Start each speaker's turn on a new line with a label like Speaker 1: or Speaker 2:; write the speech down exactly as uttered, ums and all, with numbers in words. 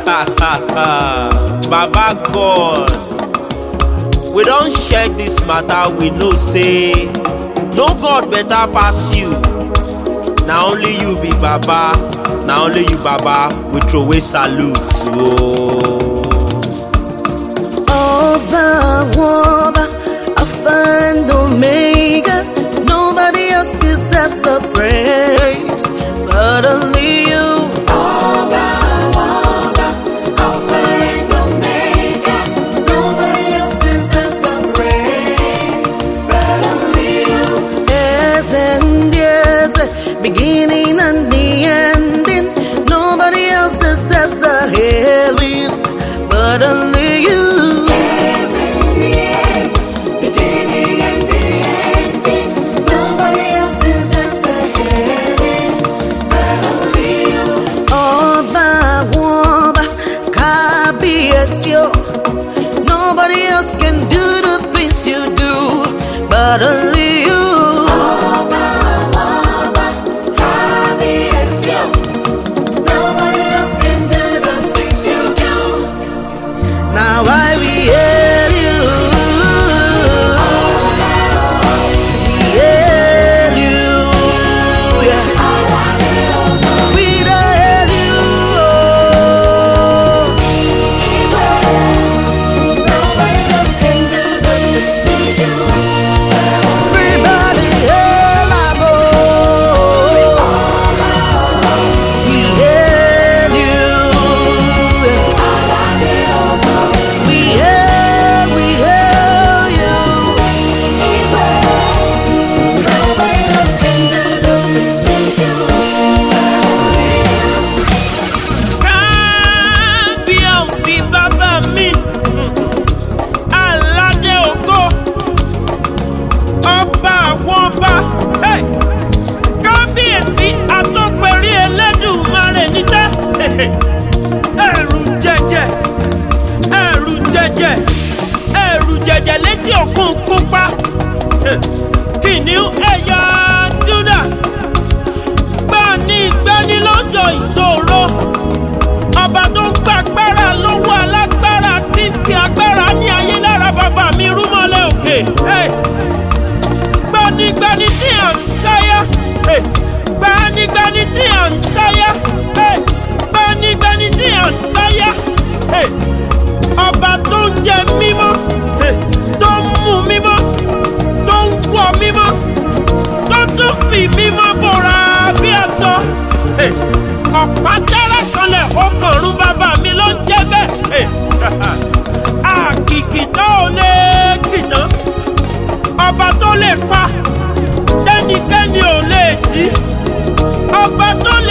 Speaker 1: Baba God, we don't share this matter. We know say no God better pass you. Now only you be Baba. Now only you Baba. We throw away salute. Oh.
Speaker 2: Oba, Oba, Alpha and Omega. Nobody else deserves the praise but only you.
Speaker 3: Oba, Oba, Alpha and Omega. Nobody else deserves the praise but only you.
Speaker 2: Yes and yes, beginning and the ending. Nobody else deserves the healing but only you. Nobody else can do the things you do, but only you.
Speaker 3: Oba, Oba, Kabiesio. Nobody else can do the things you do.
Speaker 2: Now I will hail you. We hail you. Yeah. We hail you. Everybody hail our Lord. We hail you. We hail, we hail you.
Speaker 3: Nobody else can do the things you do.
Speaker 1: Kábíyèsí bàbá mi, aládé ògo, ọba àwọn ọba. Hey! Kábíyèsí àtọ́pẹ̀rí Ẹlẹ́dùmarè níṣẹ́. Ẹ̀rù jẹ̀jẹ̀, ẹ̀rù jẹ̀jẹ̀, ẹ̀rù jẹ̀jẹ̀ létí òkun pupa. Kìnìún ẹ̀yà Júdà, gbani gbani lọ́jọ́ ìṣòro. Ọba tó ń gbàgbára lọ́wọ́ alágbára tí ń fi agbára ní ayé lára bàbá mi rúmọlẹ̀ òkè. Hey! Gbanigbani tí à ń sáyà. Hey! Gbanigbani tí à ń sáyà. Hey! Gbanigbani tí à ń sáyà. Hey! Ọba tó ń jẹ mímọ́. Hey! Tó ń mu mímọ́. Tó ń wọ mímọ́. Tó tún fi mímọ́ bora bí aṣọ. Hey! Ọ̀pá tẹ́lẹ̀ kanlẹ̀ ọkànrún bàbá mi ló ń jẹ́ bẹ́ẹ̀. Hey! Àkìkìtàn ò lè kìtàn. Ọba tó lè pa tẹ́nikẹ́ni ò lè jí. Ọba tó